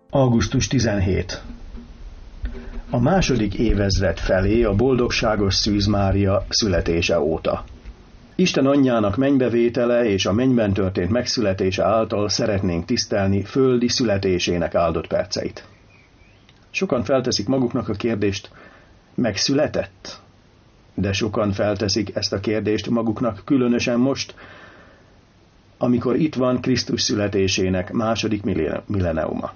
Augusztus 17. A második évezred felé a boldogságos Szűz Mária születése óta. Isten anyjának mennybevétele és a mennyben történt megszületése által szeretnénk tisztelni földi születésének áldott perceit. Sokan felteszik maguknak a kérdést, megszületett? De sokan felteszik ezt a kérdést maguknak különösen most, amikor itt van Krisztus születésének második milleniuma.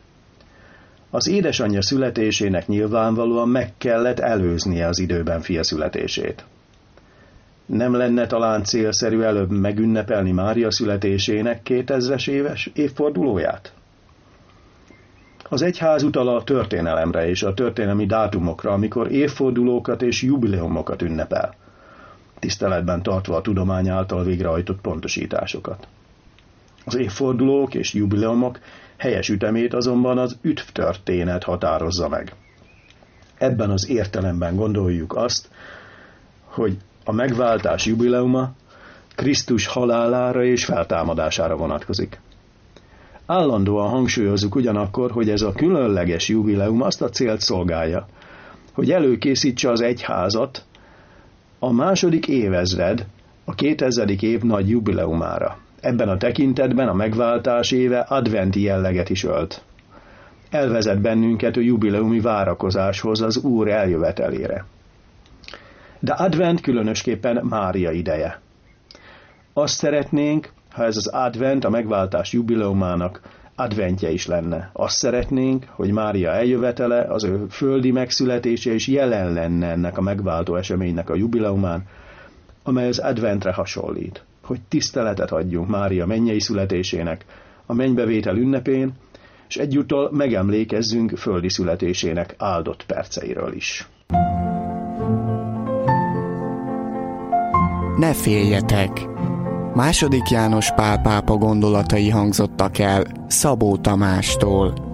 Az édesanyja születésének nyilvánvalóan meg kellett előznie az időben fia születését. Nem lenne talán célszerű előbb megünnepelni Mária születésének 2000-es éves évfordulóját? Az egyház utal a történelemre és a történelmi dátumokra, amikor évfordulókat és jubileumokat ünnepel, tiszteletben tartva a tudomány által végrehajtott pontosításokat. Az évfordulók és jubileumok helyes ütemét azonban az üdvtörténet határozza meg. Ebben az értelemben gondoljuk azt, hogy a megváltás jubileuma Krisztus halálára és feltámadására vonatkozik. Állandóan hangsúlyozzuk ugyanakkor, hogy ez a különleges jubileum azt a célt szolgálja, hogy előkészítse az egyházat a második évezred, a 2000. év nagy jubileumára. Ebben a tekintetben a megváltás éve adventi jelleget is ölt. Elvezet bennünket a jubileumi várakozáshoz, az Úr eljövetelére. De advent különösképpen Mária ideje. Azt szeretnénk, ha ez az advent a megváltás jubileumának adventje is lenne. Azt szeretnénk, hogy Mária eljövetele, az ő földi megszületése is jelen lenne ennek a megváltó eseménynek a jubileumán, amely az adventre hasonlít. Hogy tiszteletet adjunk Mária mennyei születésének, a mennybevétel ünnepén, és egyúttal megemlékezzünk földi születésének áldott perceiről is. Ne féljetek! II. János Pál pápa gondolatai hangzottak el Szabó Tamástól.